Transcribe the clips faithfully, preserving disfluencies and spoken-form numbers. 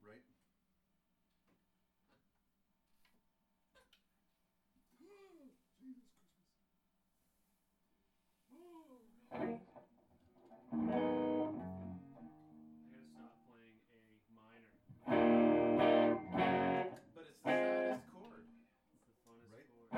right? Jesus Christmas. I gotta stop playing a minor. But it's the saddest chord. It's the funnest Right? chord.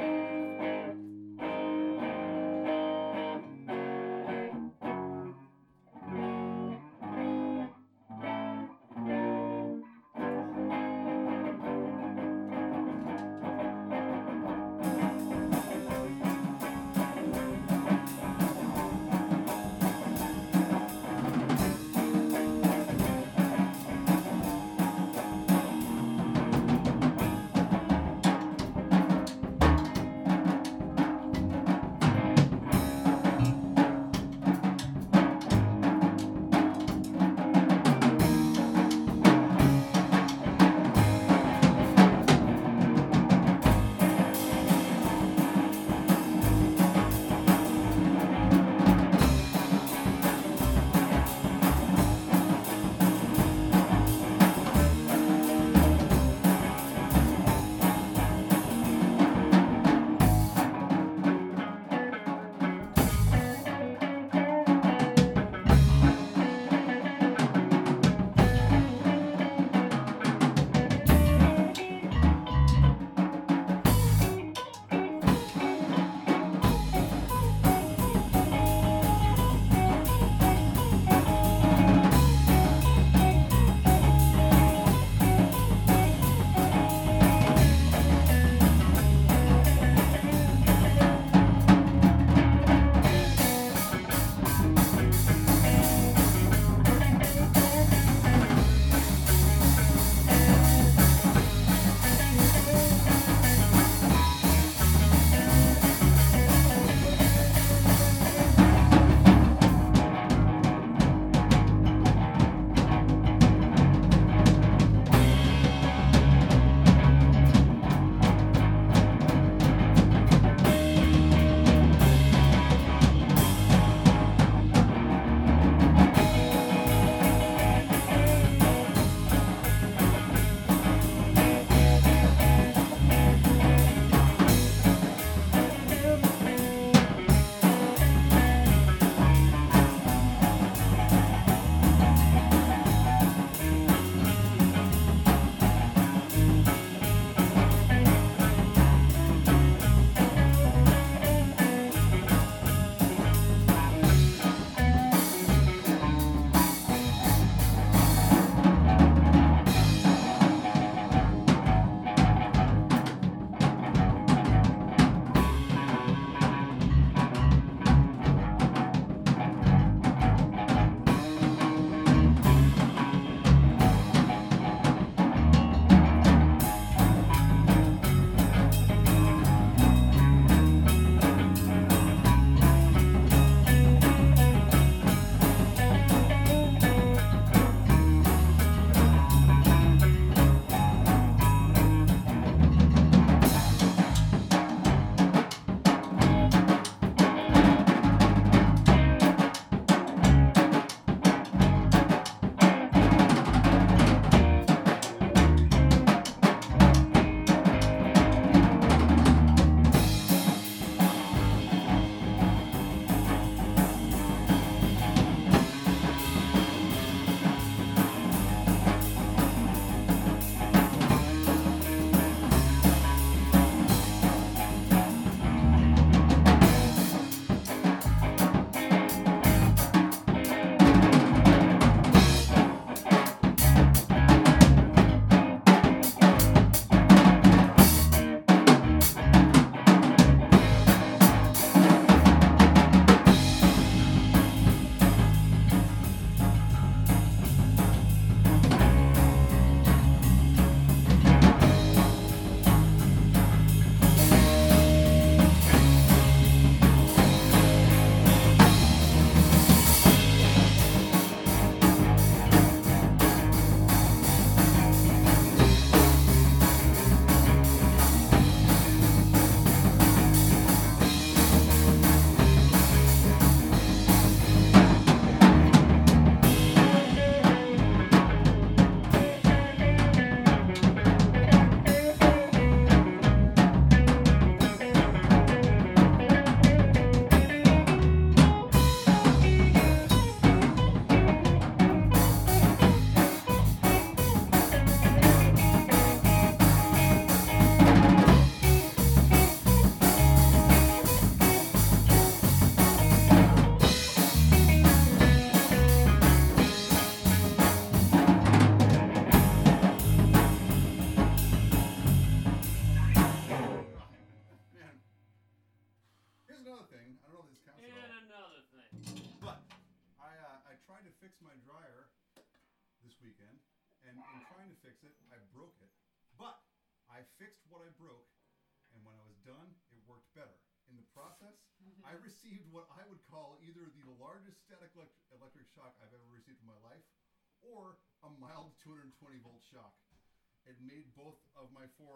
weekend, and in trying to fix it, I broke it. But I fixed what I broke, and when I was done, it worked better. In the process, I received what I would call either the largest static elect- electric shock I've ever received in my life, or a mild two hundred twenty volt shock. It made both of my forearms